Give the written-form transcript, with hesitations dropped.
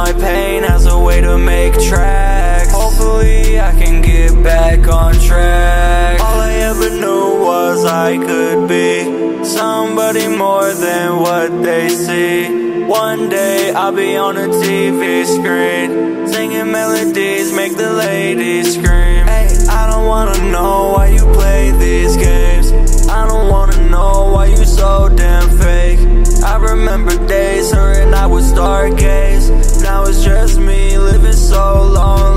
my pain as a way to make tracks. Hopefully I can get back on track. All I ever knew was I could be somebody more than what they see. One day I'll be on a TV screen, singing melodies, make the ladies scream. Hey, I don't wanna know why you play these games. I don't wanna know why you so damn fake. I remember days her and I would stargaze. Now it's just me living so lonely.